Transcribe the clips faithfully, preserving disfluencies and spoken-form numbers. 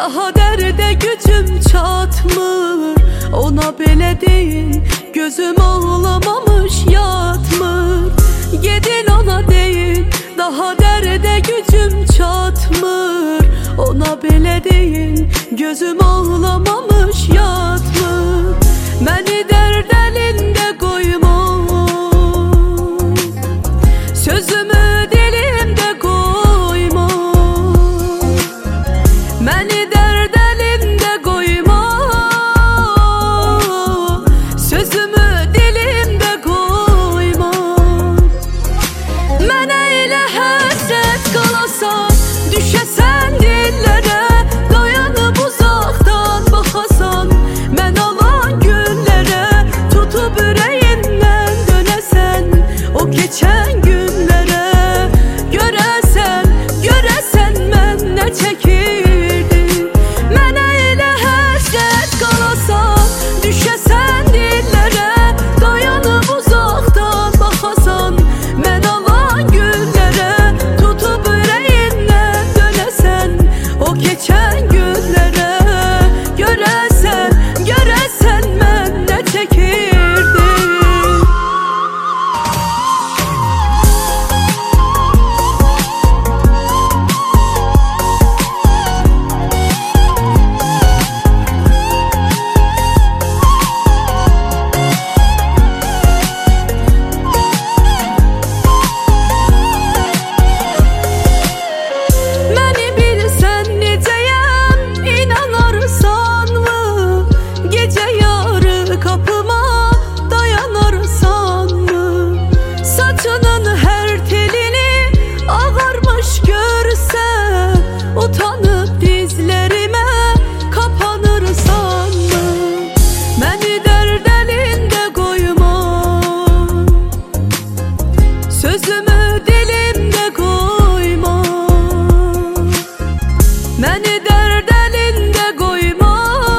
Daha derde gücüm çatmır, ona belə deyin, gözüm ağlamamış yatmır. Gedin ona deyin, daha derde gücüm çatmır, ona belə deyin, gözüm ağlamamış yatmır. Məni dərd əlində qoyma, sözümü dilimdə qoyma. Məni dərd əlində qoyma, sözümü dilimdə qoyma. Mənə elə həsrət qalasan, düşəsən dillərə, dayanıb uzaqdan baxasan, mən alan günlərə, tutub ürəyindən dönəsən, o keçən günlərə. Görəsən, görəsən mən nə çəkirdim. Mənə elə həsrət qalasan, düşəsən dillərə, dayanıb uzaqdan baxasan, mən alan günlərə, tutub ürəyindən dönəsən, o keçən günlərə. Görəsən, görəsən mən nə çəkirdim. Məni bilsən necəyəm, inanarsanmı? Gecə yarı qapıma dayanarsanmı? Saçının hər telini ağarmış görsən, utanıb dizlərimə kapanırsanmı? Məni dərd əlində qoyma, sözümü dilimdə qoyma. Məni dərd əlində qoyma,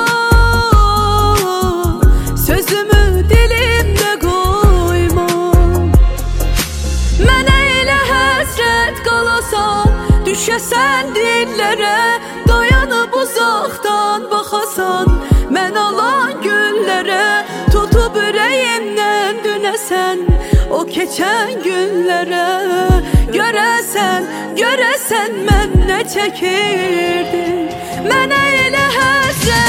sözümü dilimdə qoyma. Mənə elə həsrət qalasan, düşəsən dillərə, dayanıb uzaqdan baxasan, mən alan günlərə, tutub ürəyimdən dönəsən, o keçən günlərə. Görəsən, görəsən mən nə çəkirdim. Mənə elə həsrət